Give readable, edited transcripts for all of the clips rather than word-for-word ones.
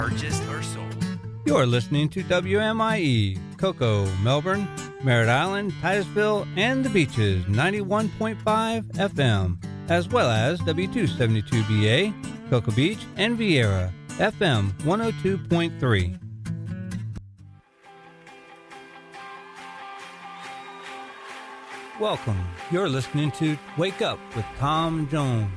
purchased or sold. You're listening to WMIE, Cocoa, Melbourne, Merritt Island, Titusville, and the Beaches, 91.5 FM, as well as W272BA, Cocoa Beach, and Vieira, FM 102.3. Welcome. You're listening to Wake Up with Tom Jones.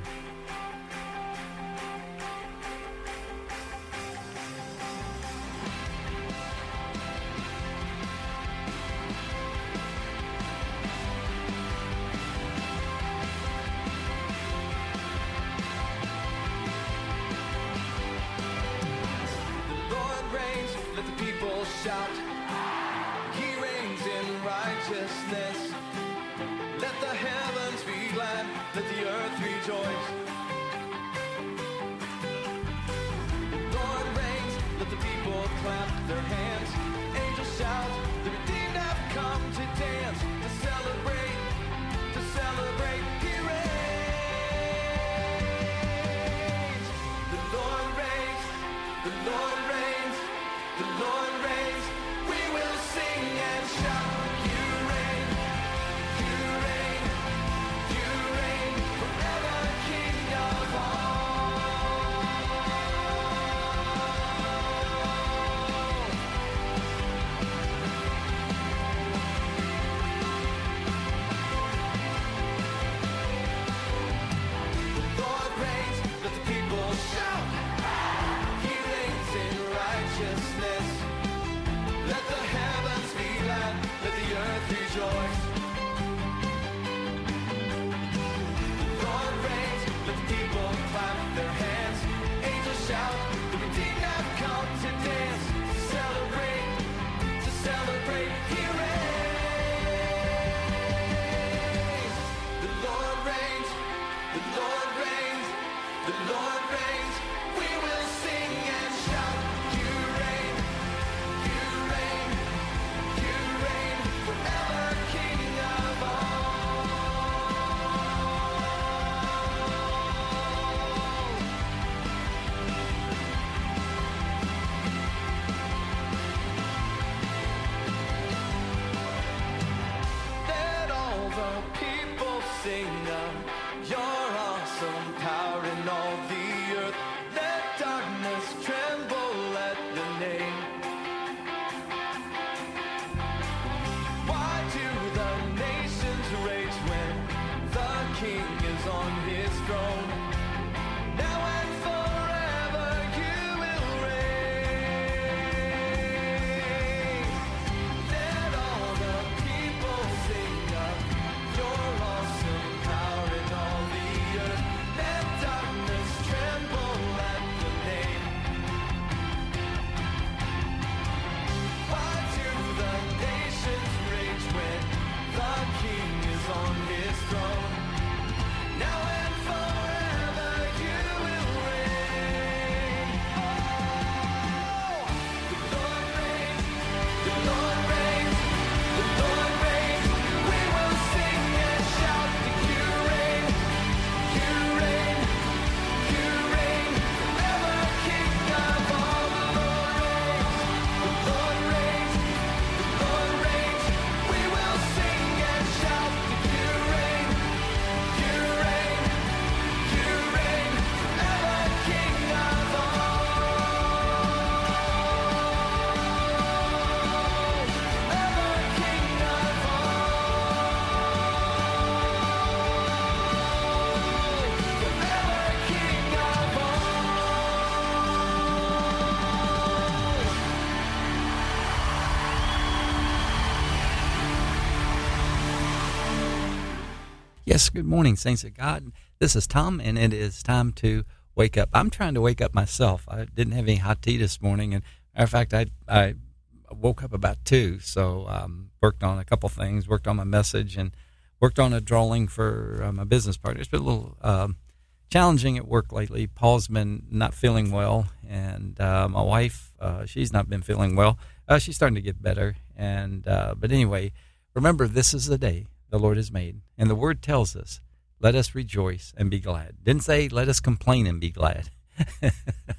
Yes, good morning, saints of God. This is Tom, and it is time to wake up. I'm trying to wake up myself. I didn't have any hot tea this morning, and matter of fact, I woke up about 2, so worked on a couple things, worked on my message, and worked on a drawing for my business partner. It's been a little challenging at work lately. Paul's been not feeling well, and my wife, she's not been feeling well. She's starting to get better, and but anyway, remember, this is the day the Lord has made. And the word tells us, let us rejoice and be glad. Didn't say, let us complain and be glad.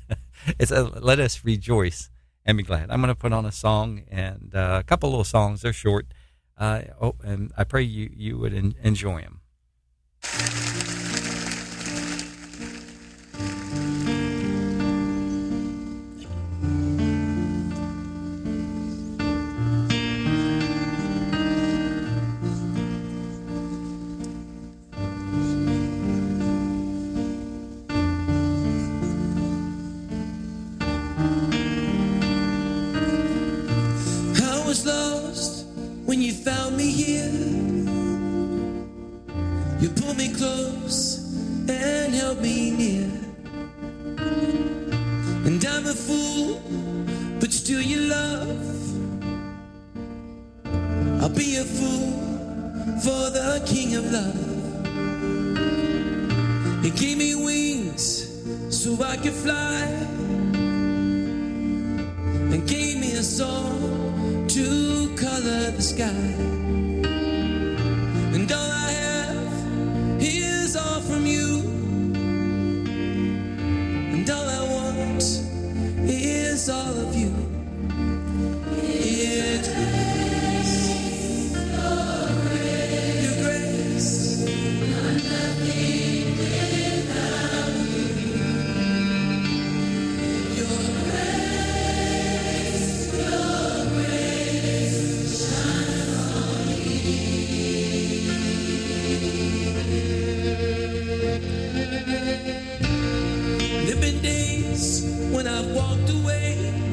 It's let us rejoice and be glad. I'm going to put on a song and a couple little songs. They're short. And I pray you would enjoy them. Lost when you found me here. You pulled me close and held me near. And I'm a fool, but still you love. I'll be a fool for the King of Love. He gave me wings so I could fly, and gave me a song to color the sky. And all I have is all from you, and all I want is all of you. It's your grace. I'm nothing without you. Your grace, your grace shine on me. There've been days when I've walked away,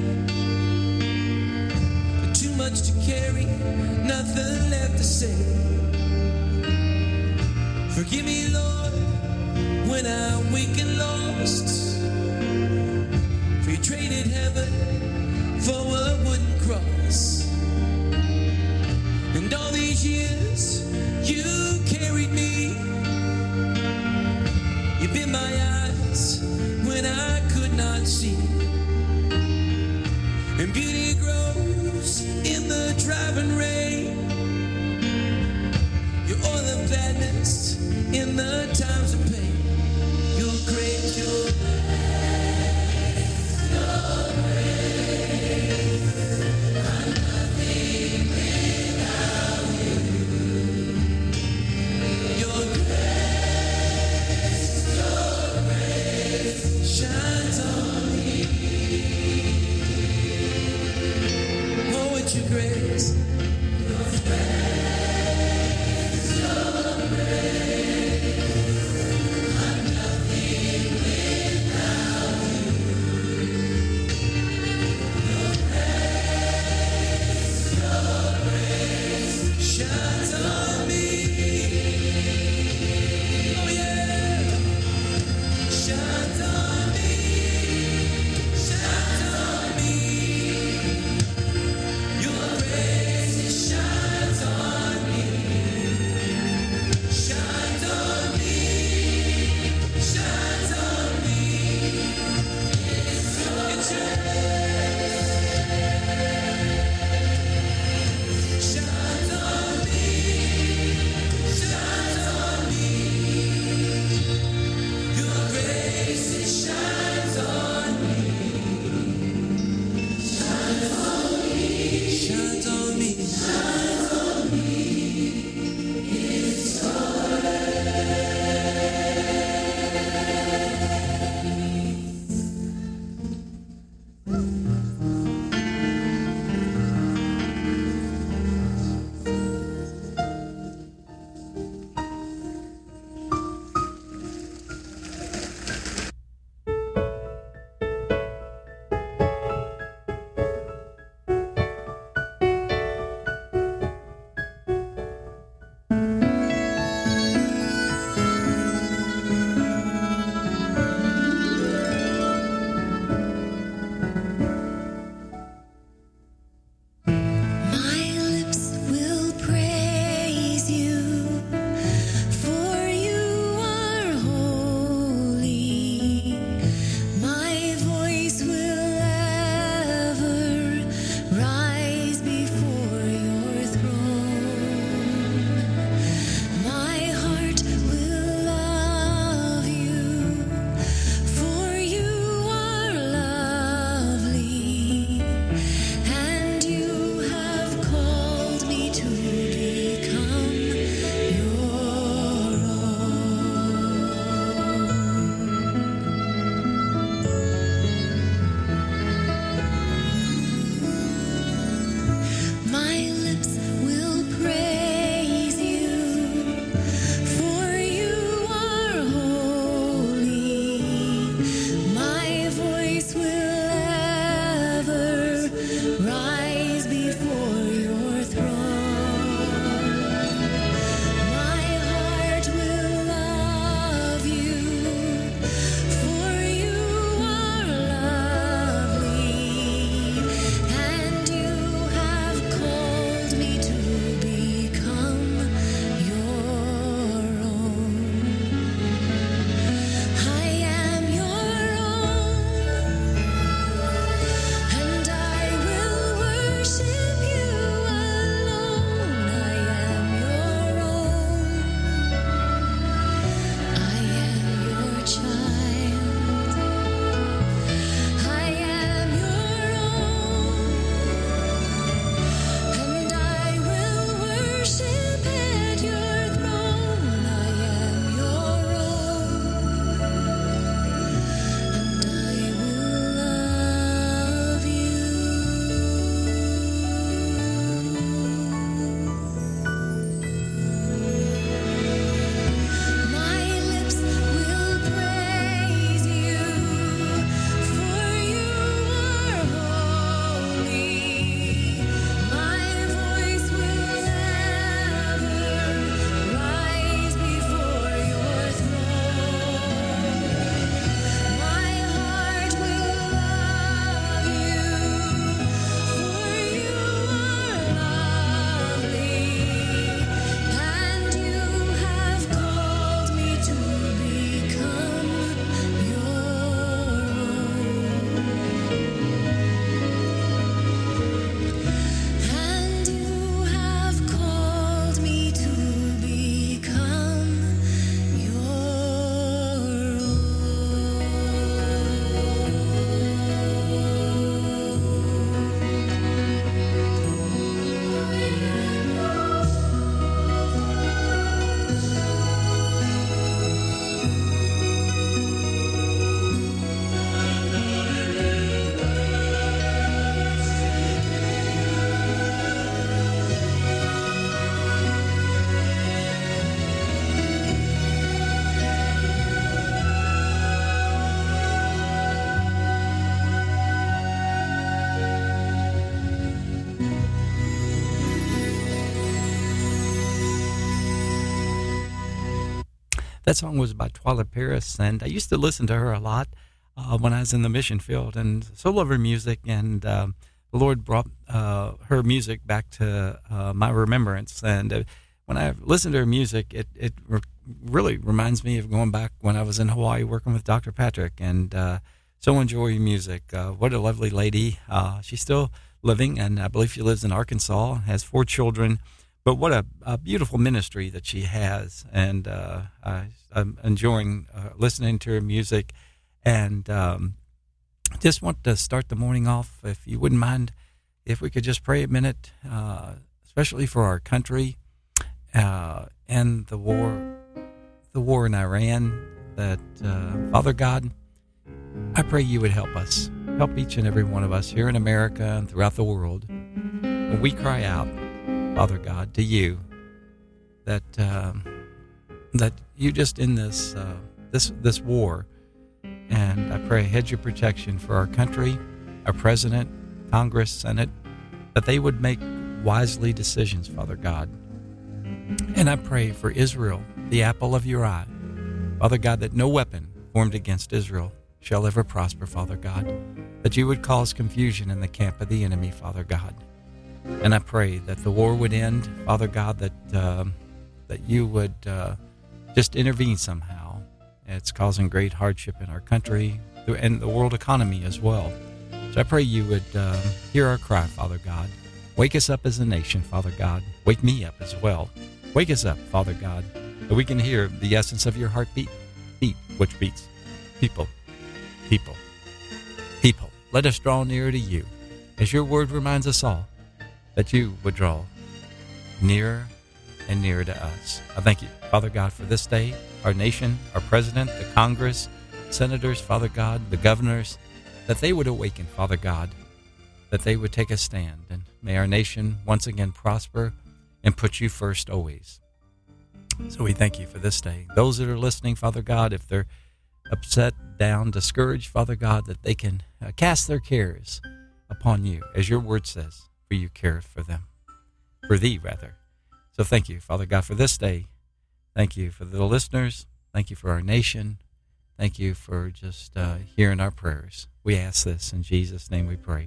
too much to carry, nothing left to say. Forgive me, Lord, when I'm weak and lost, for you traded heaven for a wooden cross. And all these years you carried me. You've been my eyes when I could not see. And beauty grows in the driving rain. Your oil of gladness in the times of pain. Your grace, your grace, your grace. I'm nothing without you. Your grace shines on me. Oh, it's your grace. Your grace, your grace. I'm nothing without you. Your grace shines on me. Oh yeah, shines on me, shines on me. Your grace, That song was by Twila Paris, and I used to listen to her a lot when I was in the mission field, and so love her music, and the Lord brought her music back to my remembrance, and when I listen to her music, it really reminds me of going back when I was in Hawaii working with Dr. Patrick, and so enjoy her music. What a lovely lady. She's still living, and I believe she lives in Arkansas, has 4 children, but what a beautiful ministry that she has, and I'm enjoying listening to her music, and just want to start the morning off, if you wouldn't mind, if we could just pray a minute, especially for our country, and the war in Iran, that Father God, I pray you would help us, help each and every one of us here in America and throughout the world, when we cry out, Father God, to you, that you just in this war, and I pray a hedge of protection for our country, our president, Congress, Senate, that they would make wisely decisions, Father God. And I pray for Israel, the apple of your eye, Father God, that no weapon formed against Israel shall ever prosper, Father God, that you would cause confusion in the camp of the enemy, Father God. And I pray that the war would end, Father God, that you would just intervene somehow. It's causing great hardship in our country and the world economy as well. So I pray you would hear our cry, Father God. Wake us up as a nation, Father God. Wake me up as well. Wake us up, Father God, that we can hear the essence of your heartbeat, which beats people. Let us draw nearer to you, as your word reminds us all, that you would draw nearer and nearer to us. I thank you, Father God, for this day, our nation, our president, the Congress, senators, Father God, the governors, that they would awaken, Father God, that they would take a stand, and may our nation once again prosper and put you first always. So we thank you for this day. Those that are listening, Father God, if they're upset, down, discouraged, Father God, that they can cast their cares upon you, as your word says, for you care for them, for thee rather. So thank you, Father God, for this day. Thank you for the listeners. Thank you for our nation. Thank you for just hearing our prayers. We ask this in Jesus' name we pray.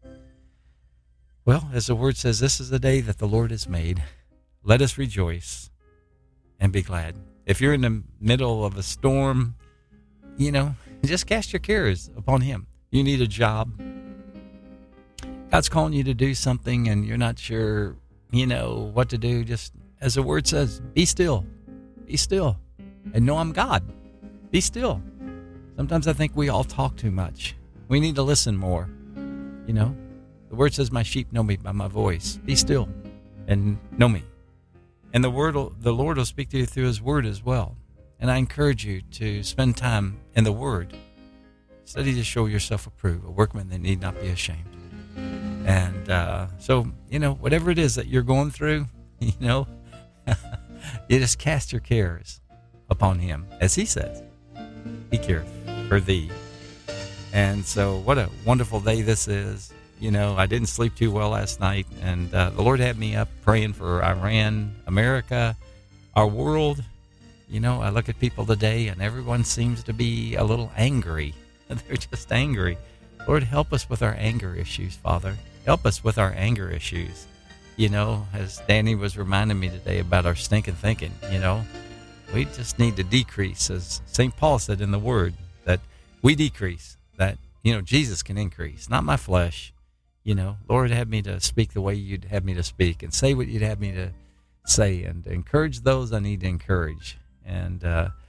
Well, as the word says, this is the day that the Lord has made. Let us rejoice and be glad. If you're in the middle of a storm, just cast your cares upon him. You need a job. God's calling you to do something and you're not sure, what to do. Just as the word says, be still. Be still. And know I'm God. Be still. Sometimes I think we all talk too much. We need to listen more. The word says, my sheep know me by my voice. Be still and know me. And the Lord will speak to you through his word as well. And I encourage you to spend time in the word. Study to show yourself approved, a workman that need not be ashamed. And so, whatever it is that you're going through, you just cast your cares upon him. As he says, he cares for thee. And so what a wonderful day this is. I didn't sleep too well last night, and the Lord had me up praying for Iran, America, our world. I look at people today, and everyone seems to be a little angry. They're just angry. Lord, help us with our anger issues, Father. Help us with our anger issues. As Danny was reminding me today about our stinking thinking, we just need to decrease, as St. Paul said in the Word, that we decrease, that, Jesus can increase, not my flesh. Lord, have me to speak the way you'd have me to speak and say what you'd have me to say and encourage those I need to encourage. And,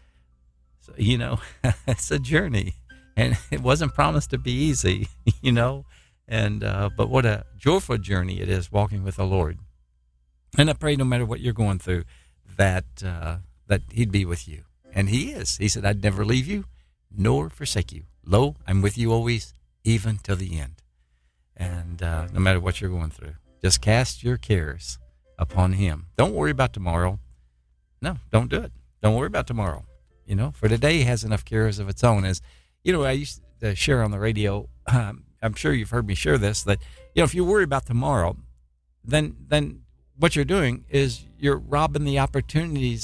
it's a journey, and it wasn't promised to be easy, and, but what a joyful journey it is walking with the Lord. And I pray no matter what you're going through, that he'd be with you. And he is. He said, I'd never leave you nor forsake you. Lo, I'm with you always, even till the end. And no matter what you're going through, just cast your cares upon him. Don't worry about tomorrow. No, don't do it. Don't worry about tomorrow. For today has enough cares of its own. As I used to share on the radio, I'm sure you've heard me share this, that, if you worry about tomorrow, then what you're doing is you're robbing the opportunities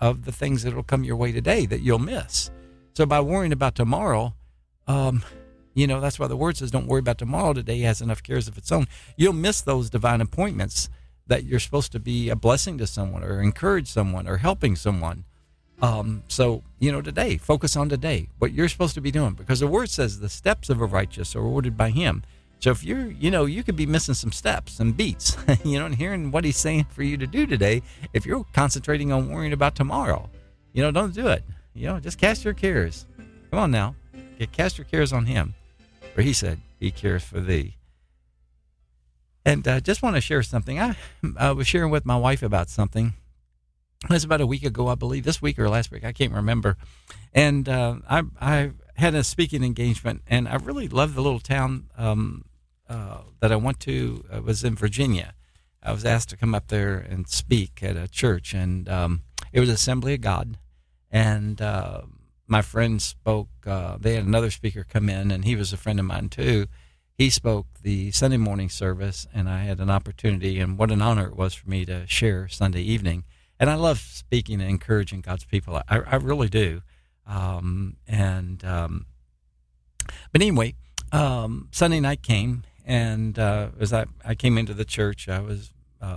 of the things that will come your way today that you'll miss. So by worrying about tomorrow, that's why the word says, don't worry about tomorrow. Today has enough cares of its own. You'll miss those divine appointments that you're supposed to be a blessing to someone or encourage someone or helping someone. So today, focus on today, what you're supposed to be doing, because the word says the steps of a righteous are ordered by him. So if you could be missing some steps and beats, and hearing what he's saying for you to do today, if you're concentrating on worrying about tomorrow, don't do it. Just cast your cares. Come on now. Cast your cares on him. For he said, he cares for thee. And I just want to share something. I was sharing with my wife about something. It was about a week ago, I believe, this week or last week. I can't remember. And I had a speaking engagement, and I really loved the little town that I went to. It was in Virginia. I was asked to come up there and speak at a church, and it was Assembly of God. And my friend spoke. They had another speaker come in, and he was a friend of mine too. He spoke the Sunday morning service, and I had an opportunity, and what an honor it was for me to share Sunday evening. And I love speaking and encouraging God's people. I really do. But anyway, Sunday night came, and as I came into the church, I was,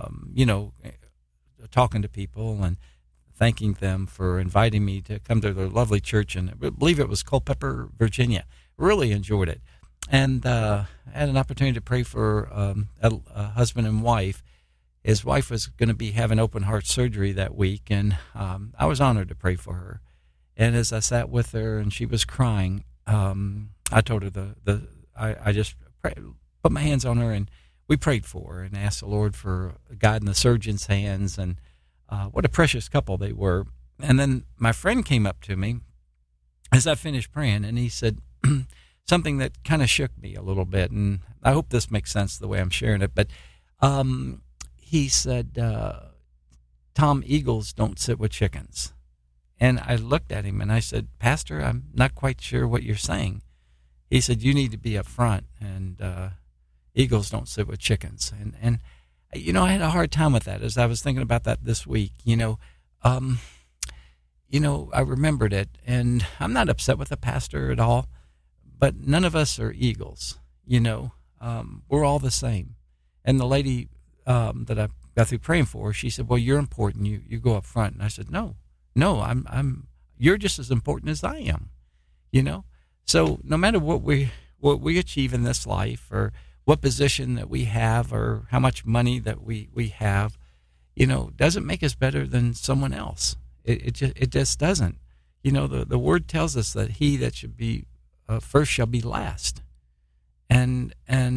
talking to people and thanking them for inviting me to come to their lovely church. And I believe it was Culpeper, Virginia. Really enjoyed it. And I had an opportunity to pray for a husband and wife. His wife was going to be having open heart surgery that week, and I was honored to pray for her. And as I sat with her and she was crying, I told her I just put my hands on her, and we prayed for her and asked the Lord for guiding the surgeon's hands, and what a precious couple they were. And then my friend came up to me as I finished praying, and he said something that kind of shook me a little bit, and I hope this makes sense the way I'm sharing it. But he said, Tom, eagles don't sit with chickens. And I looked at him and I said, Pastor, I'm not quite sure what you're saying. He said, you need to be up front, and eagles don't sit with chickens. And I had a hard time with that as I was thinking about that this week. I remembered it, and I'm not upset with the pastor at all, but none of us are eagles. We're all the same. And the lady that I got through praying for, she said, well, you're important. You go up front. And I said, no, you're just as important as I am, So no matter what we achieve in this life, or what position that we have, or how much money that we have, doesn't make us better than someone else. It just doesn't. The word tells us that he that should be first shall be last. And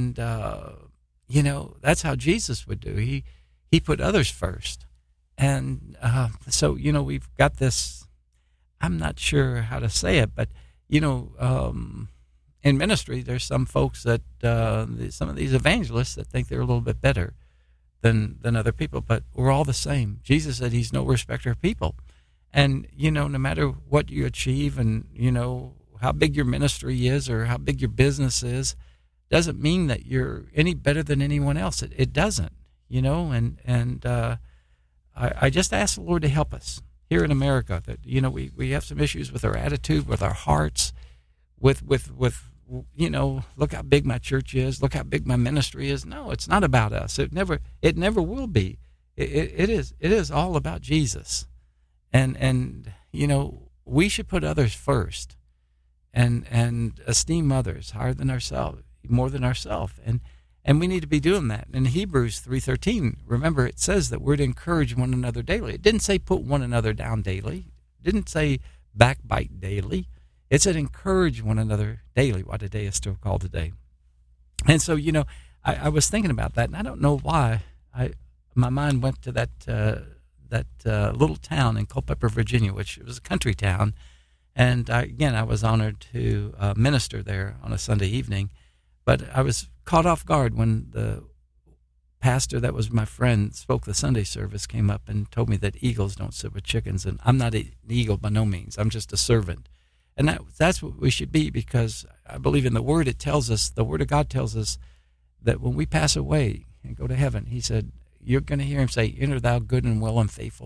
that's how Jesus would do. He put others first. And so, we've got this, I'm not sure how to say it, but, in ministry, there's some folks that, some of these evangelists that think they're a little bit better than other people, but we're all the same. Jesus said he's no respecter of people. And, no matter what you achieve and, how big your ministry is or how big your business is, doesn't mean that you're any better than anyone else. It doesn't, I just ask the Lord to help us here in America that, we have some issues with our attitude, with our hearts, with look how big my church is, look how big my ministry is. No, it's not about us. It never will be. It is all about Jesus. And we should put others first and esteem others higher than ourselves, more than ourselves. And we need to be doing that. In Hebrews 3:13, remember, it says that we're to encourage one another daily. It didn't say put one another down daily. It didn't say backbite daily. It said encourage one another daily, while today is still called today. And so, I was thinking about that, and I don't know why my mind went to that little town in Culpeper, Virginia, which was a country town. And I was honored to minister there on a Sunday evening. But I was caught off guard when the pastor that was my friend spoke the Sunday service, came up and told me that eagles don't sit with chickens. And I'm not an eagle by no means. I'm just a servant. And that's what we should be, because I believe in the Word. The Word of God tells us that when we pass away and go to heaven, he said, you're going to hear him say, enter thou good and well and faithful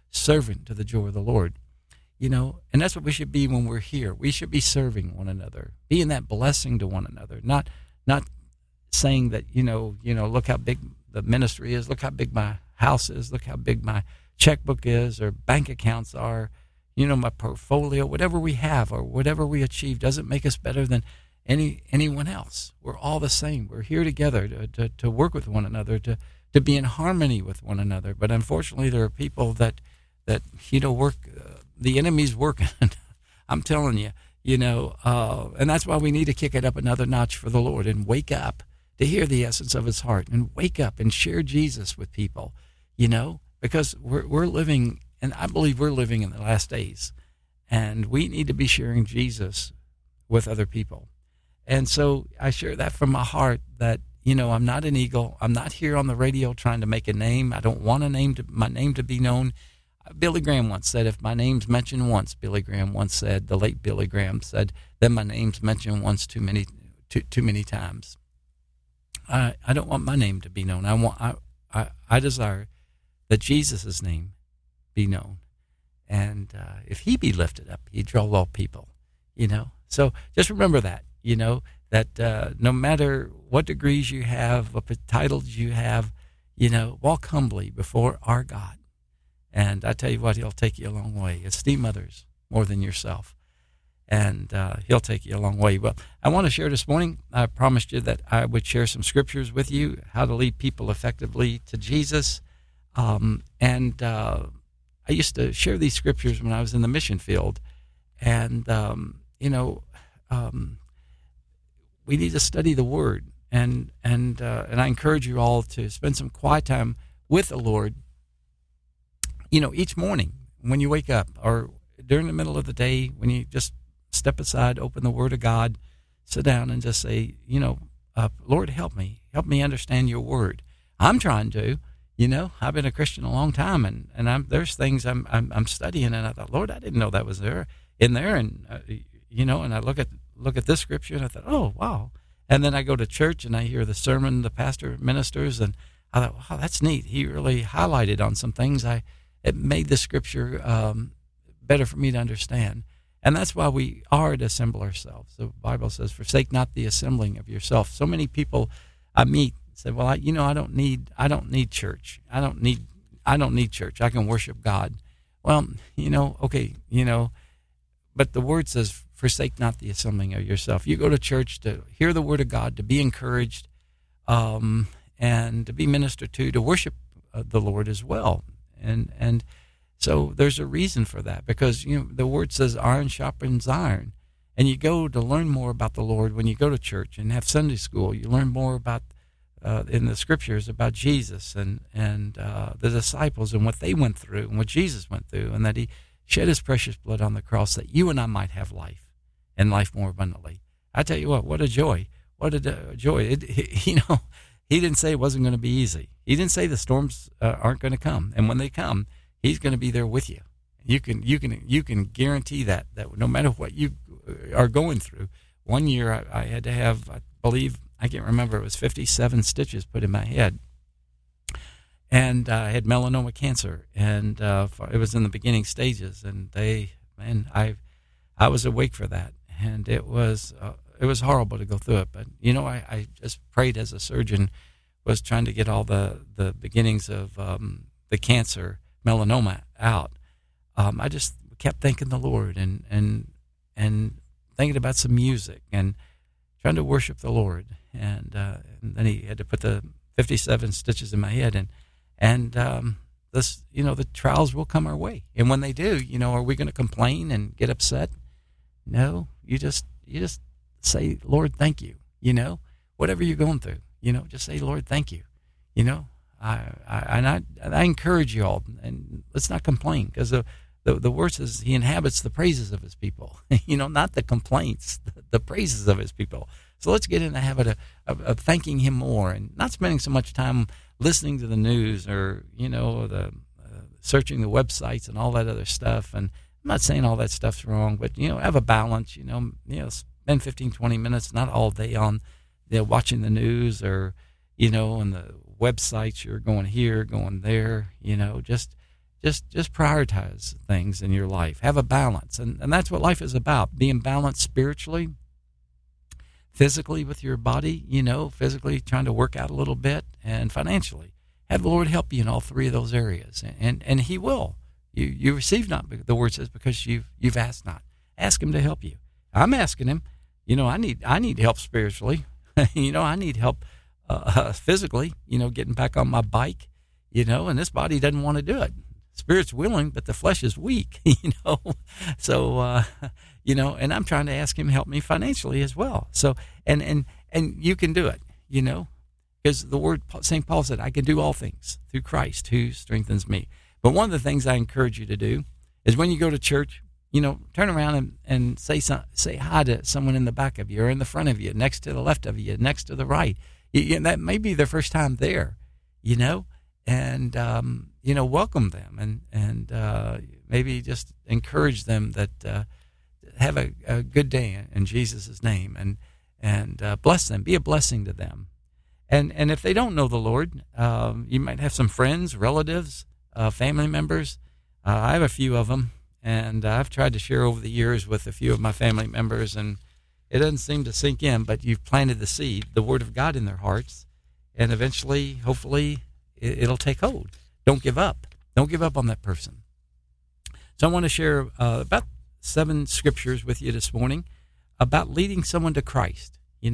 servant to the joy of the Lord. And that's what we should be when we're here. We should be serving one another, being that blessing to one another, not saying that, look how big the ministry is, look how big my house is, look how big my checkbook is, or bank accounts are, my portfolio, whatever we have or whatever we achieve doesn't make us better than anyone else. We're all the same. We're here together to work with one another, to be in harmony with one another. But unfortunately, there are people that work. The enemy's working. I'm telling you, and that's why we need to kick it up another notch for the Lord and wake up to hear the essence of his heart and wake up and share Jesus with people, because we're living, and I believe we're living in the last days, and we need to be sharing Jesus with other people. And so I share that from my heart that, I'm not an eagle. I'm not here on the radio trying to make a name. I don't want my name to be known. Billy Graham once said, if my name's mentioned once, Billy Graham once said, the late Billy Graham said, then my name's mentioned once too many times. I don't want my name to be known. I desire that Jesus' name be known. And if he be lifted up, he draw all people, So just remember that, that no matter what degrees you have, what titles you have, walk humbly before our God. And I tell you what, he'll take you a long way. Esteem others more than yourself. And he'll take you a long way. Well, I want to share this morning, I promised you that I would share some scriptures with you, how to lead people effectively to Jesus. I used to share these scriptures when I was in the mission field. And, we need to study the Word. And I encourage you all to spend some quiet time with the Lord, each morning when you wake up, or during the middle of the day when you just step aside, open the Word of God, sit down and just say, Lord, help me understand your Word. I'm trying to, I've been a Christian a long time, and there's things I'm studying, and I thought, Lord, I didn't know that was in there, and and I look at this scripture, and I thought, oh wow, and then I go to church and I hear the sermon the pastor ministers, and I thought, wow, that's neat. He really highlighted on some things. It made the scripture better for me to understand. And that's why we are to assemble ourselves. The Bible says, forsake not the assembling of yourself. So many people I meet say, well, I don't need church. I don't need church. I can worship God. Well, okay, but the word says, forsake not the assembling of yourself. You go to church to hear the word of God, to be encouraged, and to be ministered to worship the Lord as well. And so there's a reason for that, because the word says iron sharpens iron, and you go to learn more about the Lord when you go to church and have Sunday school. You learn more about in the scriptures about Jesus and the disciples and what they went through and what Jesus went through, and that he shed his precious blood on the cross that you and I might have life, and life more abundantly. I tell you what a joy! What a joy! He didn't say it wasn't going to be easy. He didn't say the storms aren't going to come, and when they come, he's going to be there with you. You can guarantee that no matter what you are going through. One year I had to have, I can't remember, it was 57 stitches put in my head, and I had melanoma cancer, and it was in the beginning stages, and I was awake for that, and it was horrible to go through it. But I just prayed as a surgeon, was trying to get all the beginnings of the cancer melanoma out. I just kept thanking the Lord and thinking about some music and trying to worship the Lord. And then he had to put the 57 stitches in my head, and this, the trials will come our way. And when they do, are we going to complain and get upset? No, you just say, Lord, thank you. Whatever you're going through, just say, Lord, thank you. I encourage you all, and let's not complain, because the word says he inhabits the praises of his people. Not the complaints, the praises of his people. So let's get in the habit of thanking him more, and not spending so much time listening to the news or the searching the websites and all that other stuff. And I'm not saying all that stuff's wrong, but have a balance. Spend 15-20 minutes, not all day on watching the news or on the websites. You're going here, going there. Just Just prioritize things in your life. Have a balance. And that's what life is about, being balanced spiritually, physically with your body, physically trying to work out a little bit, and financially. Have the Lord help you in all three of those areas. And he will. You receive not, the word says, because you've asked not. Ask him to help you. I'm asking him. I need help spiritually. I need help physically, getting back on my bike, and this body doesn't want to do it. Spirit's willing, but the flesh is weak, So, and I'm trying to ask him to help me financially as well. So, and you can do it, because the word, St. Paul said, I can do all things through Christ who strengthens me. But one of the things I encourage you to do is when you go to church, turn around and say hi to someone in the back of you or in the front of you, next to the left of you, next to the right. That may be their first time there, and welcome them and maybe just encourage them that have a good day in Jesus' name and bless them, be a blessing to them. And if they don't know the Lord, you might have some friends, relatives, family members. I have a few of them, and I've tried to share over the years with a few of my family members, and it doesn't seem to sink in, but you've planted the seed, the Word of God in their hearts, and eventually, hopefully, it'll take hold. Don't give up. Don't give up on that person. So I want to share about 7 scriptures with you this morning about leading someone to Christ,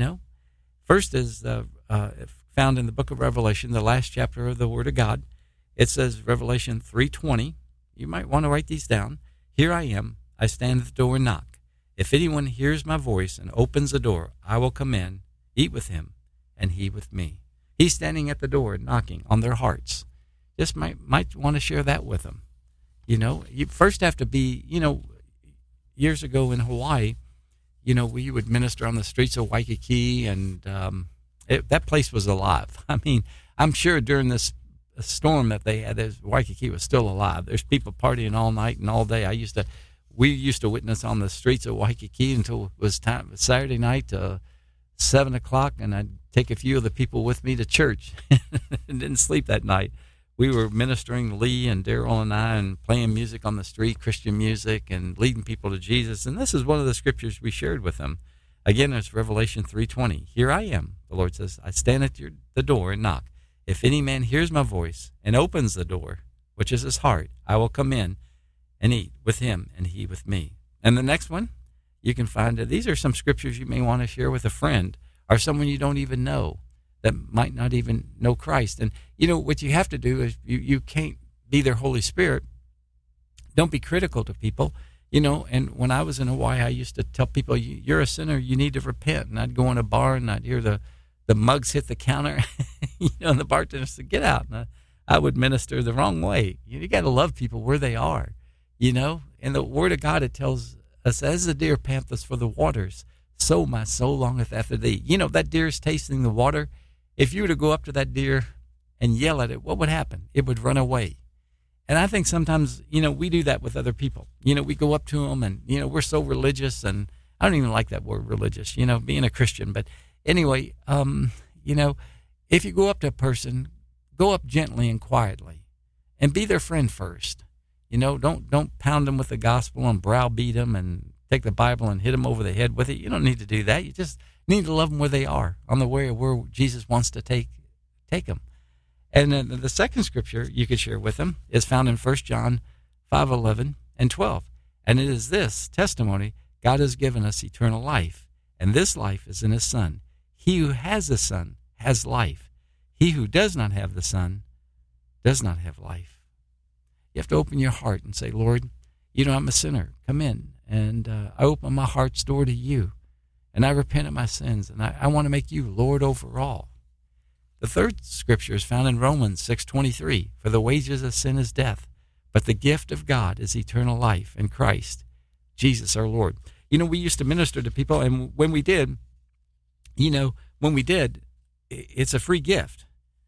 First is found in the book of Revelation, the last chapter of the Word of God. It says, Revelation 3:20. You might want to write these down. Here I am. I stand at the door and knock. If anyone hears my voice and opens the door, I will come in, eat with him, and he with me. He's standing at the door and knocking on their hearts. Just might want to share that with them. You first have to be, years ago in Hawaii, we would minister on the streets of Waikiki, and that place was alive. I mean, I'm sure during this storm that they had, Waikiki was still alive. There's people partying all night and all day. We used to witness on the streets of Waikiki until it was time, Saturday night, 7 o'clock, and I'd take a few of the people with me to church and didn't sleep that night. We were ministering, Lee and Daryl and I, and playing music on the street, Christian music, and leading people to Jesus. And this is one of the scriptures we shared with them. Again, it's Revelation 3:20. Here I am, the Lord says, I stand at the door and knock. If any man hears my voice and opens the door, which is his heart, I will come in and eat with him and he with me. And the next one, you can find it. These are some scriptures you may want to share with a friend or someone you don't even know that might not even know Christ. And, what you have to do is you can't be their Holy Spirit. Don't be critical to people. And when I was in Hawaii, I used to tell people, you're a sinner, you need to repent. And I'd go in a bar and I'd hear the mugs hit the counter, and the bartender said, get out. And I would minister the wrong way. You got to love people where they are, And the Word of God, it tells us, as the deer panteth for the waters, so my soul longeth after thee. That deer is tasting the water. If you were to go up to that deer and yell at it, what would happen? It would run away. And I think sometimes, we do that with other people. We go up to them and, we're so religious, and I don't even like that word religious, being a Christian. But anyway, if you go up to a person, go up gently and quietly and be their friend first. Don't pound them with the gospel and browbeat them and take the Bible and hit them over the head with it. You don't need to do that. You just need to love them where they are, on the way where Jesus wants to take them. And then the second scripture you could share with them is found in 1 John 5:11 and 12. And it is this testimony: God has given us eternal life, and this life is in his Son. He who has the Son has life. He who does not have the Son does not have life. You have to open your heart and say, Lord, I'm a sinner. Come in. And I open my heart's door to you. And I repent of my sins. And I want to make you Lord over all. The third scripture is found in Romans 6:23. For the wages of sin is death, but the gift of God is eternal life in Christ, Jesus our Lord. We used to minister to people, and when we did, it's a free gift,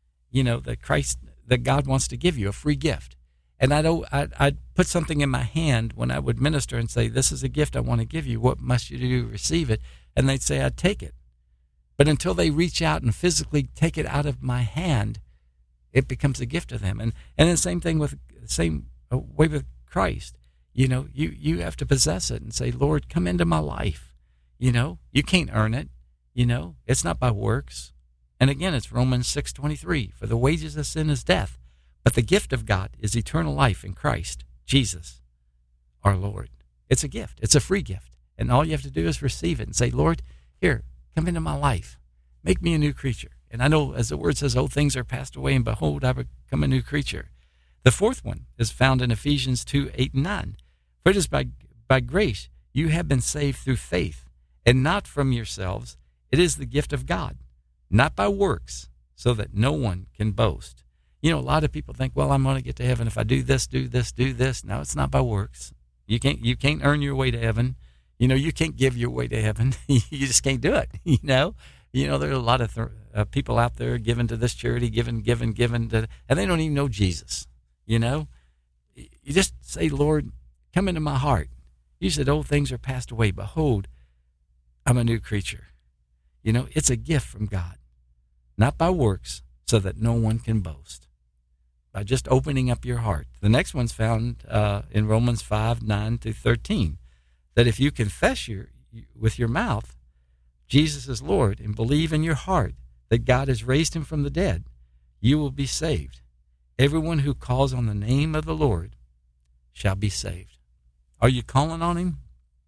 that God wants to give you, a free gift. And I'd put something in my hand when I would minister and say, this is a gift I want to give you. What must you do to receive it? And they'd say, I'd take it. But until they reach out and physically take it out of my hand, it becomes a gift to them. And the same thing with away with Christ, you have to possess it and say, Lord, come into my life. You can't earn it. It's not by works. And again, it's Romans 6:23. For the wages of sin is death, but the gift of God is eternal life in Christ Jesus, our Lord. It's a gift. It's a free gift. And all you have to do is receive it and say, Lord, here, come into my life. Make me a new creature. And I know, as the word says, old things are passed away, and behold, I become a new creature. The fourth one is found in Ephesians 2:8-9. For it is by grace you have been saved through faith, and not from yourselves. It is the gift of God, not by works, so that no one can boast. A lot of people think, well, I'm going to get to heaven if I do this, do this, do this. No, it's not by works. You can't earn your way to heaven. You can't give your way to heaven. You just can't do it. There are a lot of people out there giving to this charity, giving to, and they don't even know Jesus. You just say, Lord, come into my heart. You said, old things are passed away. Behold, I'm a new creature. It's a gift from God, not by works, so that no one can boast. By just opening up your heart. The next one's found in Romans 5:9-13, that if you confess with your mouth Jesus is Lord and believe in your heart that God has raised him from the dead, you will be saved. Everyone who calls on the name of the Lord shall be saved. Are you calling on him?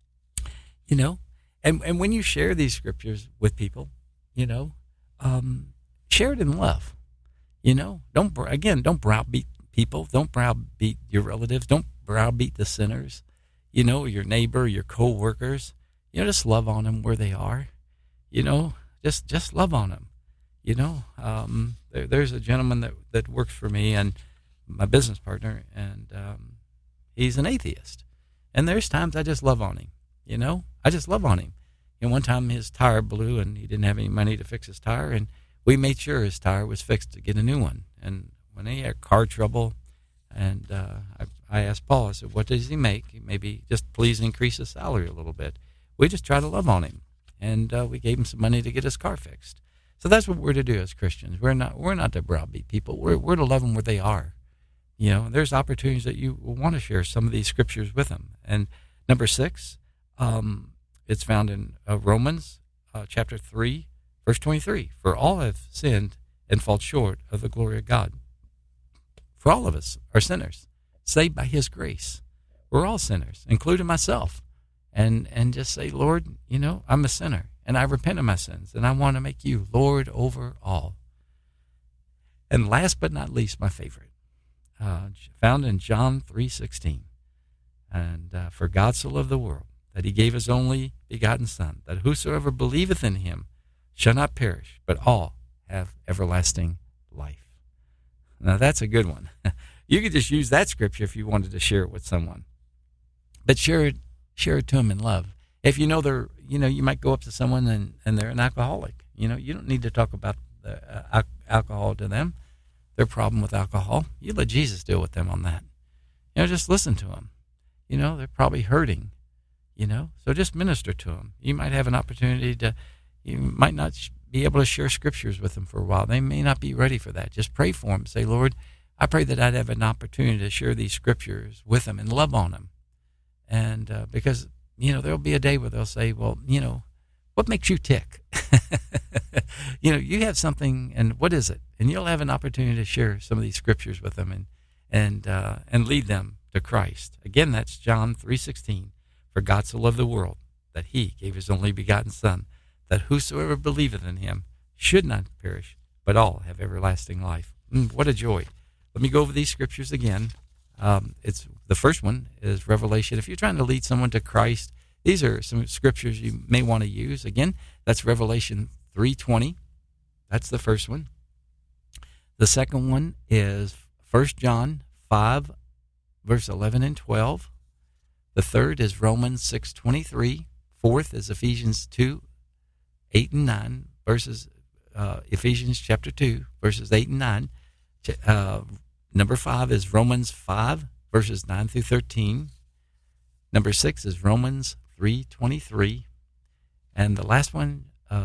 And when you share these scriptures with people, share it in love. Don't browbeat people. Don't browbeat your relatives. Don't browbeat the sinners, your neighbor, your co-workers. Just love on them where they are. Just love on them. There's a gentleman that works for me and my business partner, and he's an atheist. And there's times I just love on him. I just love on him. And one time his tire blew and he didn't have any money to fix his tire, and we made sure his tire was fixed to get a new one. And when he had car trouble, and I asked Paul, I said, what does he make? Maybe just please increase his salary a little bit. We just try to love on him. And we gave him some money to get his car fixed. So that's what we're to do as Christians. We're not to browbeat people. We're to love them where they are. There's opportunities that you will want to share some of these scriptures with them. And number 6, it's found in Romans chapter 3, verse 23. For all have sinned and fall short of the glory of God. For all of us are sinners, saved by his grace. We're all sinners, including myself. And just say, Lord, I'm a sinner, and I repent of my sins, and I want to make you Lord over all. And last but not least, my favorite, found in John 3:16. And for God so loved the world, that he gave his only begotten Son, that whosoever believeth in him shall not perish, but all have everlasting life. Now, that's a good one. You could just use that scripture if you wanted to share it with someone. But share it to them in love. If you might go up to someone and they're an alcoholic. You don't need to talk about the alcohol to them, their problem with alcohol. You let Jesus deal with them on that. Just listen to them. They're probably hurting. So just minister to them. You might have an opportunity you might not be able to share scriptures with them for a while. They may not be ready for that. Just pray for them. Say, Lord, I pray that I'd have an opportunity to share these scriptures with them and love on them. And because, there'll be a day where they'll say, well, what makes you tick? You have something, and what is it? And you'll have an opportunity to share some of these scriptures with them and lead them to Christ. Again, that's John 3:16. For God so loved the world that he gave his only begotten Son, that whosoever believeth in him should not perish, but all have everlasting life. What a joy. Let me go over these scriptures again. It's the first one is Revelation. If you're trying to lead someone to Christ, these are some scriptures you may want to use. Again, that's Revelation 3:20. That's the first one. The second one is 1 John 5, verse 11 and 12. The third is Romans 6:23. Fourth is Ephesians 2:8 and 9, verses Ephesians chapter 2, verses 8 and 9. Number 5 is Romans 5, verses 9 through 13. Number 6 is Romans 3:23. And the last one,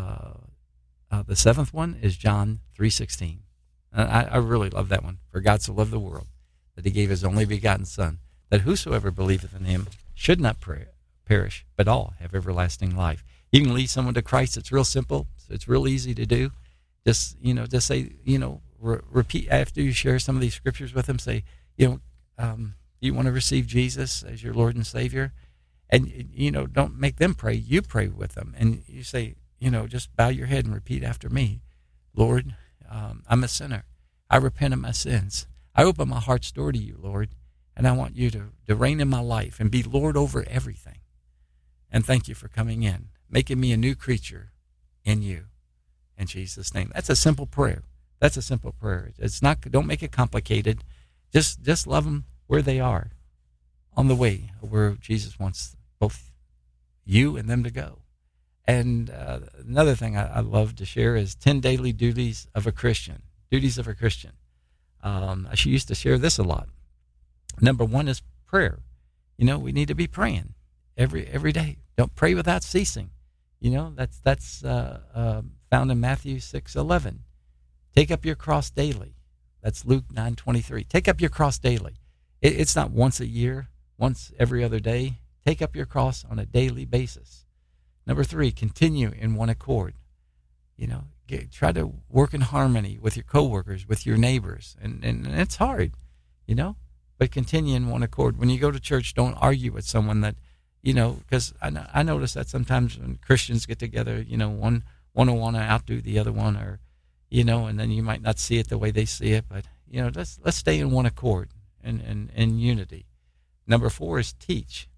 the seventh one, is John 3:16. I really love that one. For God so loved the world that he gave his only begotten Son, that whosoever believeth in him should not perish, but all have everlasting life. You can lead someone to Christ. It's real simple. It's real easy to do. Just say, repeat after you share some of these scriptures with them. Say, you want to receive Jesus as your Lord and Savior, and don't make them pray. You pray with them, and you say, just bow your head and repeat after me. Lord, I'm a sinner. I repent of my sins. I open my heart's door to you, Lord, and I want you to reign in my life and be Lord over everything. And thank you for coming in, making me a new creature in you. In Jesus' name. That's a simple prayer. That's a simple prayer. It's not. Don't make it complicated. Just love them where they are, on the way where Jesus wants both you and them to go. And another thing I love to share is 10 daily duties of a Christian. Duties of a Christian. I used to share this a lot. Number one is prayer. We need to be praying every day. Don't pray without ceasing. That's found in Matthew 6:11. Take up your cross daily. That's Luke 9:23. Take up your cross daily. It's not once a year, once every other day. Take up your cross on a daily basis. Number 3, continue in one accord. Try to work in harmony with your coworkers, with your neighbors, and it's hard, but continue in one accord. When you go to church, don't argue with someone that, because I notice that sometimes when Christians get together, one will want to outdo the other one, or, and then you might not see it the way they see it, but, let's stay in one accord and unity. Number 4 is teach,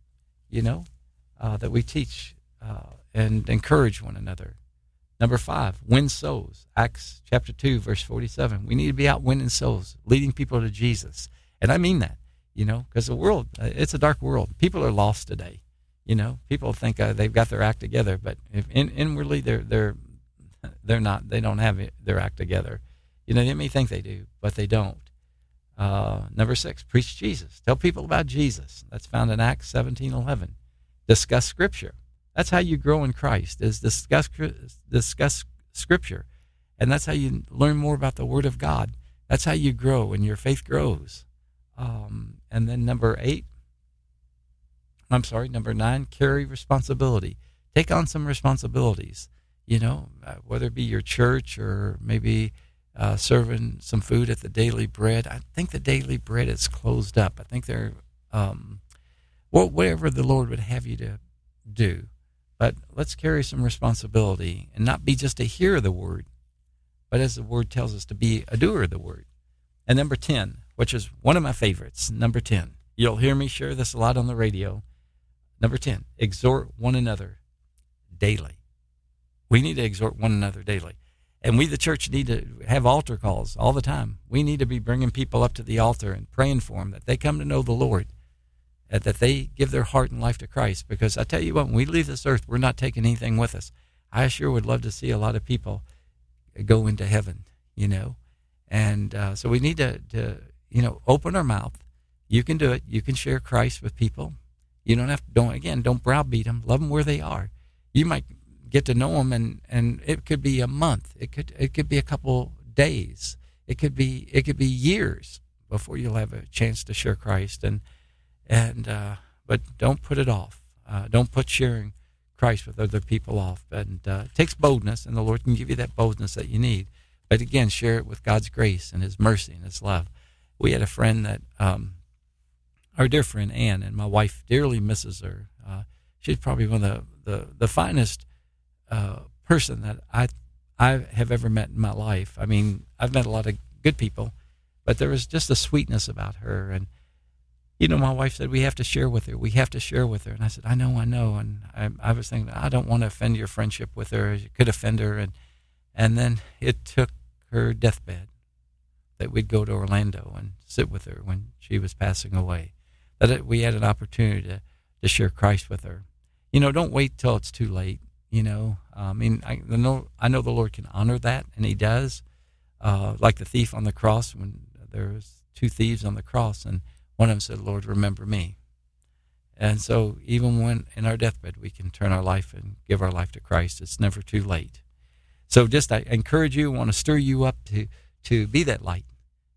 that we teach and encourage one another. Number 5, win souls. Acts chapter 2, verse 47. We need to be out winning souls, leading people to Jesus. And I mean that, because the world, it's a dark world. People are lost today. People think they've got their act together, but inwardly they're not. They don't have their act together. They may think they do, but they don't. Number 6, preach Jesus. Tell people about Jesus. That's found in Acts 17:11. Discuss Scripture. That's how you grow in Christ, is discuss Scripture. And that's how you learn more about the Word of God. That's how you grow and your faith grows. And then number 9, carry responsibility. Take on some responsibilities, whether it be your church or maybe serving some food at the Daily Bread. I think the Daily Bread is closed up. I think they're, whatever the Lord would have you to do. But let's carry some responsibility and not be just a hearer of the Word, but as the Word tells us, to be a doer of the Word. And number 10, which is one of my favorites, number 10. You'll hear me share this a lot on the radio. Number 10, exhort one another daily. We need to exhort one another daily. And we, the church, need to have altar calls all the time. We need to be bringing people up to the altar and praying for them, that they come to know the Lord, that they give their heart and life to Christ. Because I tell you what, when we leave this earth, we're not taking anything with us. I sure would love to see a lot of people go into heaven, And so we need to open our mouth. You can do it. You can share Christ with people. You don't browbeat them. Love them where they are. You might get to know them, and it could be a month. It could be a couple days. It could be years before you'll have a chance to share Christ. But don't put it off. Don't put sharing Christ with other people off. And it takes boldness, and the Lord can give you that boldness that you need. But again, share it with God's grace and His mercy and His love. We had a friend that, our dear friend Ann, and my wife dearly misses her. She's probably one of the finest person that I have ever met in my life. I mean, I've met a lot of good people, but there was just a sweetness about her. And my wife said, we have to share with her. We have to share with her. And I said, I know. And I was thinking, I don't want to offend your friendship with her. You could offend her. And then it took her deathbed that we'd go to Orlando and sit with her when she was passing away, that we had an opportunity to share Christ with her. Don't wait till it's too late. I know the Lord can honor that, and He does. Like the thief on the cross, when there was 2 thieves on the cross, and one of them said, Lord, remember me. And so even when in our deathbed, we can turn our life and give our life to Christ. It's never too late. So I encourage you, want to stir you up to be that light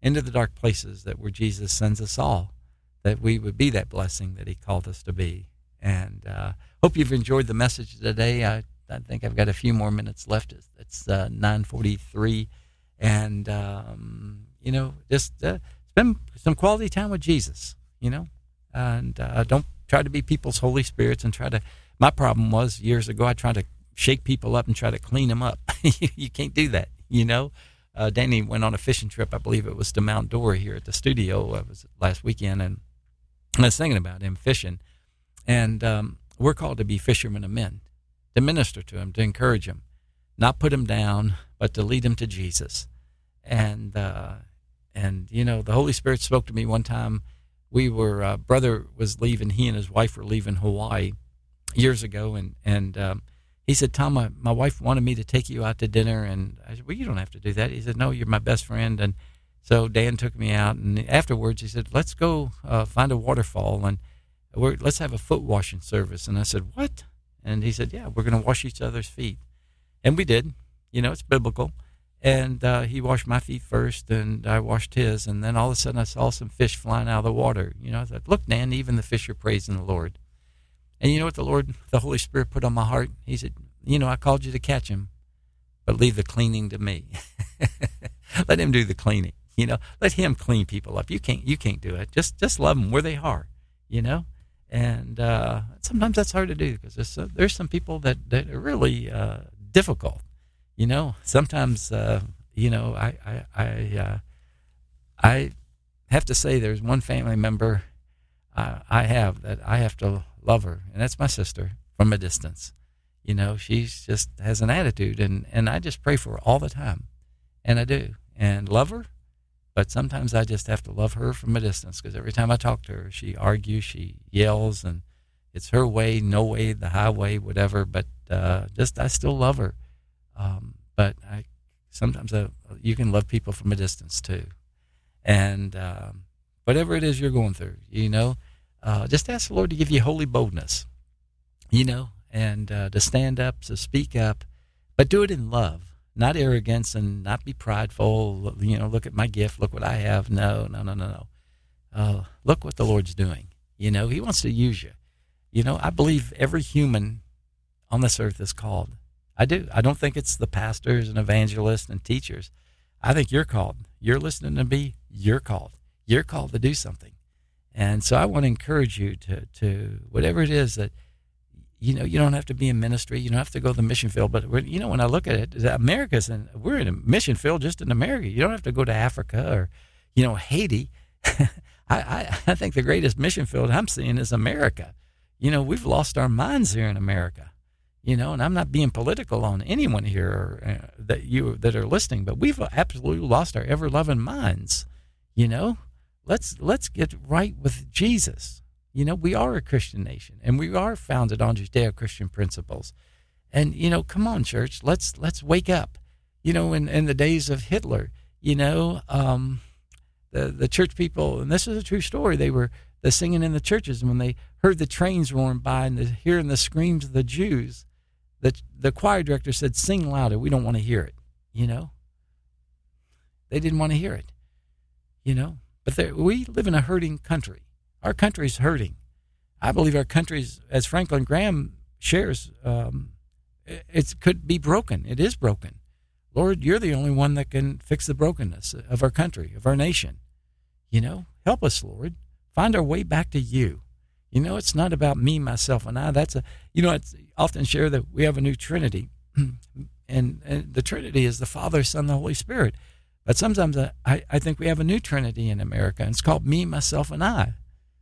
into the dark places that where Jesus sends us all, that we would be that blessing that he called us to be. And hope you've enjoyed the message today. I think I've got a few more minutes left. It's 9:43. And, just spend some quality time with Jesus, and don't try to be people's Holy Spirits and my problem was years ago, I tried to shake people up and try to clean them up. You can't do that, Danny went on a fishing trip, I believe it was to Mount Dora here at the studio. It was last weekend, and I was thinking about him fishing. And we're called to be fishermen of men, to minister to him, to encourage him, not put him down, but to lead him to Jesus. And the Holy Spirit spoke to me one time. We were, brother was leaving, he and his wife were leaving Hawaii years ago, and he said, Tom, my wife wanted me to take you out to dinner. And I said, well, you don't have to do that. He said, no, you're my best friend. And so Dan took me out, and afterwards he said, let's go find a waterfall, and let's have a foot washing service. And I said, what? And he said, yeah, we're going to wash each other's feet. And we did. It's biblical. And he washed my feet first, and I washed his. And then all of a sudden I saw some fish flying out of the water. I said, look, Dan, even the fish are praising the Lord. And you know what the Holy Spirit put on my heart? He said, I called you to catch him, but leave the cleaning to me. Let him do the cleaning. Let him clean people up. You can't do it. Just love them where they are, And sometimes that's hard to do because there's some people that are really difficult. Sometimes I have to say there's one family member I have that I have to love her, and that's my sister from a distance. She's just has an attitude, and I just pray for her all the time, and I do, and love her. But sometimes I just have to love her from a distance because every time I talk to her, she argues, she yells, and it's her way, no way, the highway, whatever. But I still love her. But sometimes you can love people from a distance too. And whatever it is you're going through, just ask the Lord to give you holy boldness, and to stand up, to speak up, but do it in love. Not arrogance and not be prideful. Look at my gift. Look what I have. No. Look what the Lord's doing. He wants to use you. I believe every human on this earth is called. I do. I don't think it's the pastors and evangelists and teachers. I think you're called. You're listening to me. You're called. You're called to do something. And so I want to encourage you to whatever it is that, you don't have to be in ministry. You don't have to go to the mission field. But, when I look at it, we're in a mission field just in America. You don't have to go to Africa or, Haiti. I think the greatest mission field I'm seeing is America. We've lost our minds here in America, and I'm not being political on anyone here that are listening, but we've absolutely lost our ever-loving minds. Let's get right with Jesus. We are a Christian nation, and we are founded on Judeo-Christian principles. And, come on, church, let's wake up. In the days of Hitler, the church people, and this is a true story, they were singing in the churches, and when they heard the trains roaring by and hearing the screams of the Jews, the choir director said, sing louder, we don't want to hear it, They didn't want to hear it, But we live in a hurting country. Our country's hurting. I believe our country's, as Franklin Graham shares, it could be broken. It is broken. Lord, you're the only one that can fix the brokenness of our country, of our nation. Help us, Lord. Find our way back to you. It's not about me, myself, and I. It's often shared that we have a new Trinity, and the Trinity is the Father, Son, and the Holy Spirit. But sometimes I think we have a new Trinity in America, and it's called me, myself, and I.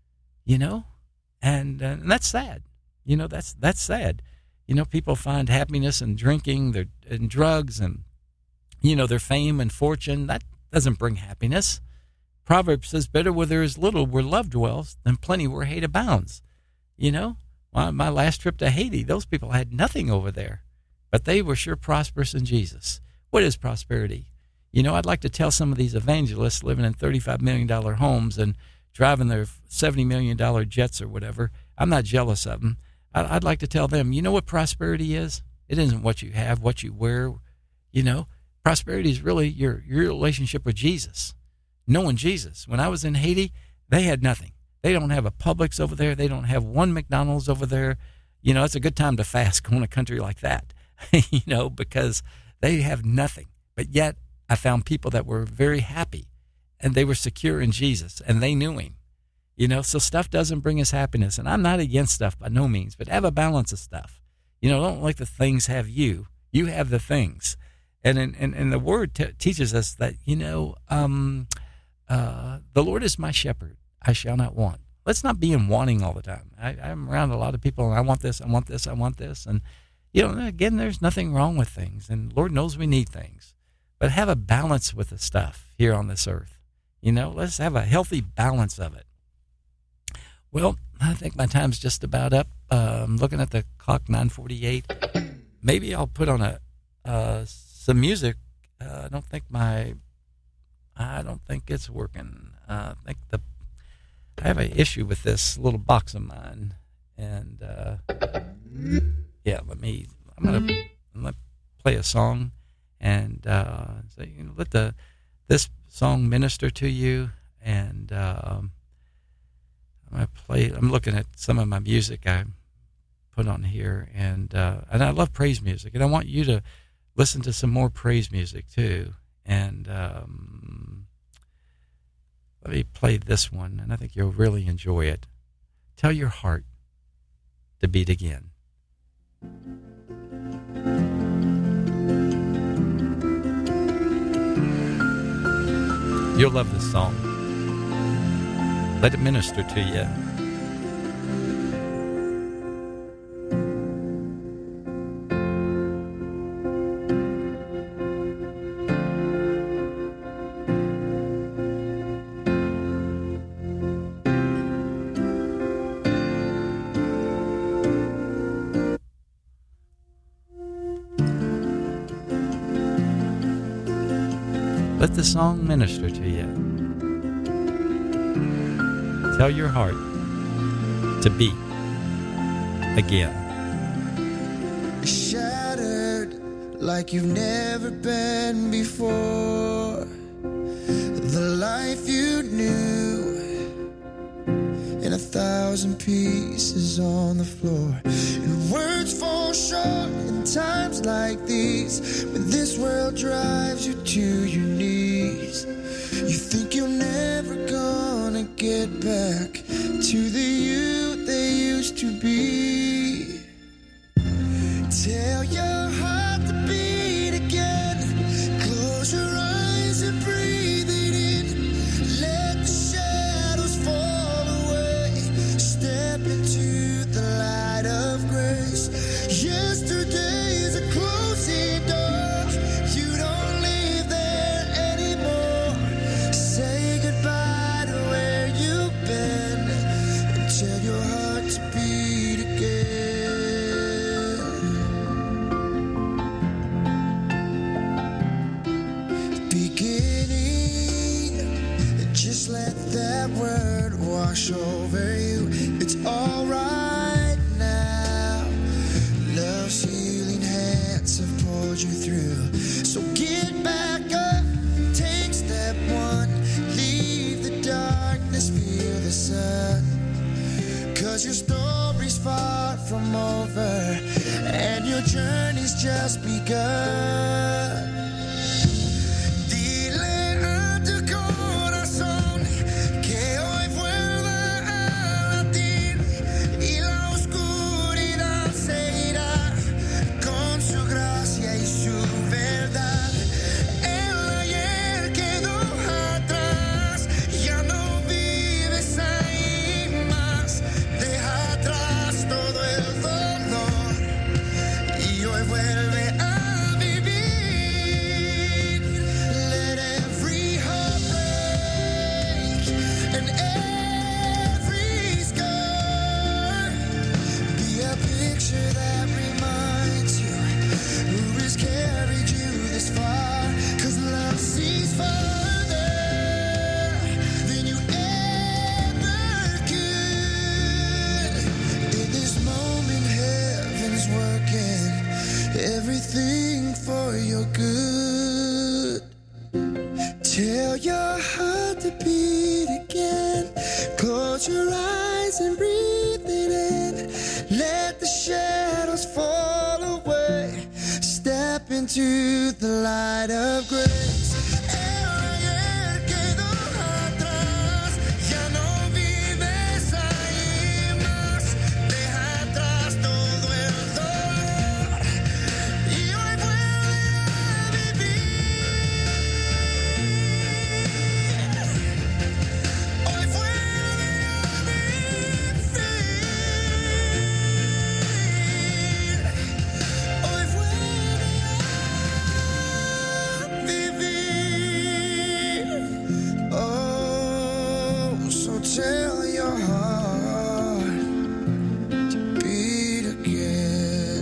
And that's sad. That's sad. People find happiness in drinking, and drugs, and their fame and fortune. That doesn't bring happiness. Proverbs says, better where there is little, where love dwells, than plenty where hate abounds. My last trip to Haiti, those people had nothing over there, but they were sure prosperous in Jesus. What is prosperity? I'd like to tell some of these evangelists living in $35 million homes and driving their $70 million jets or whatever. I'm not jealous of them. I'd like to tell them, what prosperity is? It isn't what you have, what you wear. Prosperity is really your relationship with Jesus. knowing Jesus. When I was in Haiti, they had nothing. They don't have a Publix over there. They don't have one McDonald's over there. You know, it's a good time to fast going to a country like that, you know, because they have nothing. But yet I found people that were very happy, and they were secure in Jesus, and they knew him. You know, so stuff doesn't bring us happiness. And I'm not against stuff by no means, but have a balance of stuff. You know, don't let the things have you. You have the things. And the word teaches us that, you know, the Lord is my shepherd. I shall not want. Let's not be in wanting all the time. I'm around a lot of people, and I want this, I want this, I want this. And, you know, again, there's nothing wrong with things. And Lord knows we need things. But have a balance with the stuff here on this earth. You know, let's have a healthy balance of it. Well, I think my time's just about up. I'm looking at the clock, 9:48. Maybe I'll put on some music. I don't think it's working. I have an issue with this little box of mine, and yeah, I'm gonna play a song, and so you know, let this song minister to you, and I'm looking at some of my music I put on here, and I love praise music, and I want you to listen to some more praise music too. And let me play this one, and I think you'll really enjoy it. Tell your heart to beat again. You'll love this song. Let it minister to you. Let the song minister to you. Tell your heart to beat again. Shattered like you've never been before. The life you knew in 1,000 pieces on the floor. And words fall short in times like these, when this world drives you to your knees. You think you're never gonna get back to the you they used to be. Tell your heart to beat again. Close your eyes and breathe it in. Let the shadows fall away. Step into the light of grace. Yesterday is a closing door. You don't live there anymore. Say goodbye to where you've been, and tell your heart to beat again. Beginning, just let that word wash over you. It's all right now. Love's healing hands have pulled you through. So get back up, take step one. Leave the darkness, feel the sun. 'Cause your story's far from over, and your journey's just begun. Dile a tu corazón que hoy vuelva a latir, y la oscuridad se irá con su gracia y su verdad. El ayer quedó atrás, ya no vives ahí más. Deja atrás todo el dolor y hoy vuelve a vivir. Let every heart break and every scar be a picture that reminds you who has carried you this far. 'Cause love sees further than you ever could. In this moment, heaven's working everything for your good. Tell your heart heart to beat again. Close your eyes and breathe it in. Let the shadows fall away. Step into the light of grace. Tell your heart to beat again.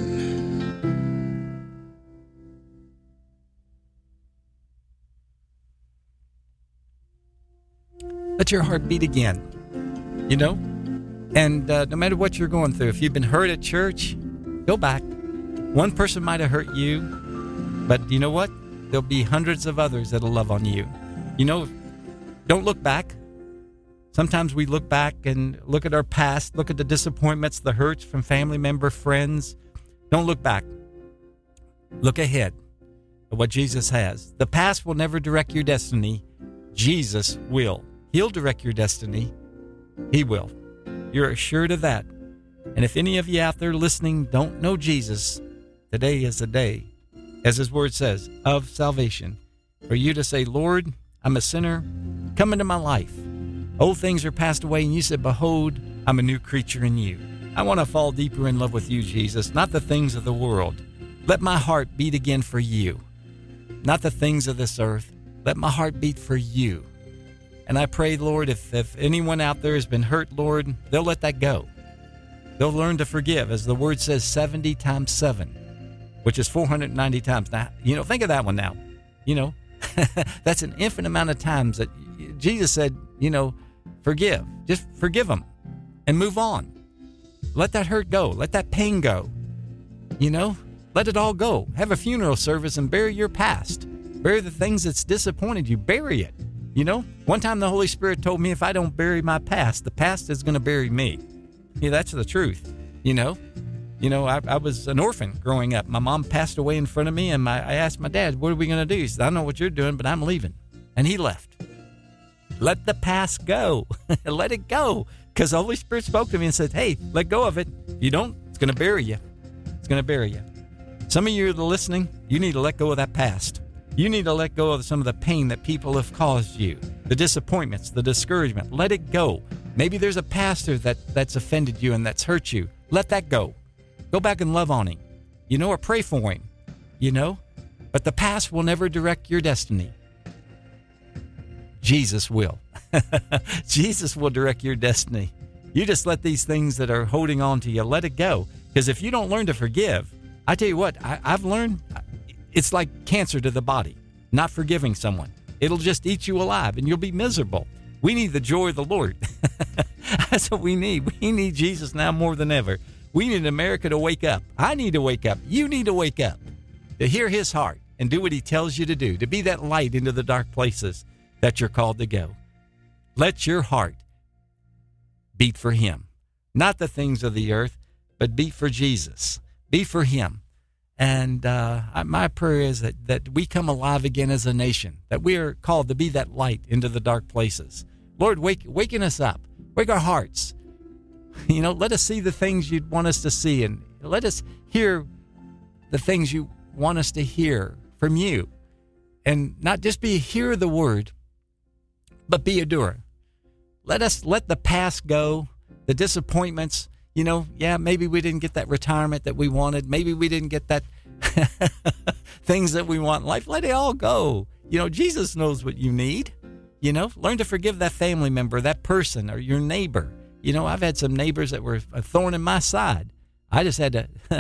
Let your heart beat again, you know? And no matter what you're going through, if you've been hurt at church, go back. One person might have hurt you, but you know what? There'll be hundreds of others that'll love on you. You know, don't look back. Sometimes we look back and look at our past, look at the disappointments, the hurts from family member, friends. Don't look back. Look ahead at what Jesus has. The past will never direct your destiny. Jesus will. He'll direct your destiny. He will. You're assured of that. And if any of you out there listening don't know Jesus, today is the day, as His Word says, of salvation. For you to say, Lord, I'm a sinner. Come into my life. Old things are passed away, and you said, behold, I'm a new creature in you. I want to fall deeper in love with you, Jesus, not the things of the world. Let my heart beat again for you, not the things of this earth. Let my heart beat for you. And I pray, Lord, if anyone out there has been hurt, Lord, they'll let that go. They'll learn to forgive, as the Word says, 70 times 7, which is 490 times. Now, think of that one now. That's an infinite amount of times that Jesus said, forgive. Just forgive them and move on. Let that hurt go. Let that pain go. Let it all go. Have a funeral service and bury your past. Bury the things that's disappointed you. Bury it. One time the Holy Spirit told me if I don't bury my past, the past is going to bury me. Yeah, that's the truth. I was an orphan growing up. My mom passed away in front of me, and I asked my dad, what are we going to do? He said, I don't know what you're doing, but I'm leaving. And he left. Let the past go. Let it go. Because the Holy Spirit spoke to me and said, hey, let go of it. If you don't, it's going to bury you. It's going to bury you. Some of you that are listening, you need to let go of that past. You need to let go of some of the pain that people have caused you, the disappointments, the discouragement. Let it go. Maybe there's a pastor that's offended you and that's hurt you. Let that go. Go back and love on him, or pray for him, But the past will never direct your destiny. Jesus will. Jesus will direct your destiny. You just let these things that are holding on to you, let it go. Because if you don't learn to forgive, I tell you what, I've learned it's like cancer to the body, not forgiving someone. It'll just eat you alive and you'll be miserable. We need the joy of the Lord. That's what we need. We need Jesus now more than ever. We need America to wake up. I need to wake up. You need to wake up, to hear His heart and do what He tells you to do, to be that light into the dark places that you're called to go. Let your heart beat for Him, not the things of the earth, but beat for Jesus. Be for Him. And my prayer is that we come alive again as a nation, that we are called to be that light into the dark places. Lord, waken us up. Wake our hearts. Let us see the things you'd want us to see, and let us hear the things you want us to hear from you. And not just be a hearer of the word, but be a doer. Let the past go, the disappointments. Maybe we didn't get that retirement that we wanted. Maybe we didn't get that things that we want in life. Let it all go. Jesus knows what you need. Learn to forgive that family member, that person, or your neighbor. I've had some neighbors that were a thorn in my side. I just had to,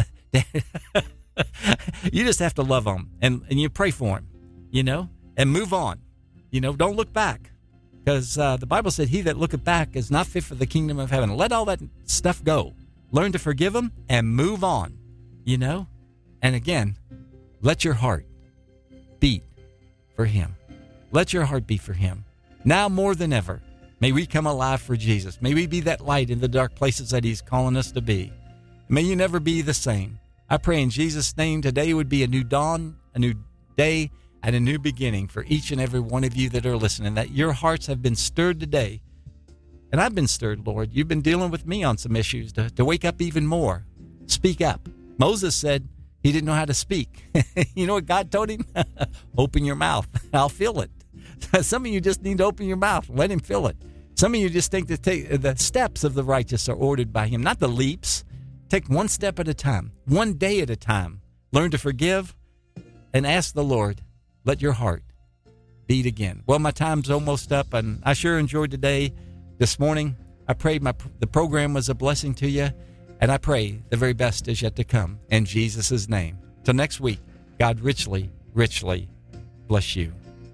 you just have to love them and you pray for them, and move on. Don't look back. Because the Bible said, he that looketh back is not fit for the kingdom of heaven. Let all that stuff go. Learn to forgive them and move on, And again, let your heart beat for Him. Let your heart beat for Him. Now more than ever, may we come alive for Jesus. May we be that light in the dark places that He's calling us to be. May you never be the same. I pray in Jesus' name today would be a new dawn, a new day, and a new beginning for each and every one of you that are listening, that your hearts have been stirred today. And I've been stirred, Lord. You've been dealing with me on some issues to wake up even more. Speak up. Moses said he didn't know how to speak. You know what God told him? Open your mouth. I'll fill it. Some of you just need to open your mouth. Let Him fill it. Some of you just think that the steps of the righteous are ordered by Him, not the leaps. Take one step at a time, one day at a time. Learn to forgive and ask the Lord, let your heart beat again. Well, my time's almost up, and I sure enjoyed today. This morning, I pray the program was a blessing to you, and I pray the very best is yet to come. In Jesus' name. Till next week, God richly, richly bless you.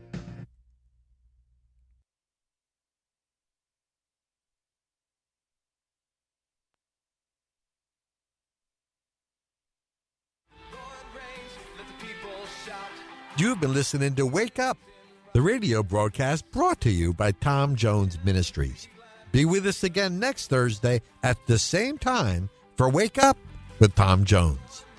You've been listening to Wake Up, the radio broadcast brought to you by Tom Jones Ministries. Be with us again next Thursday at the same time for Wake Up with Tom Jones.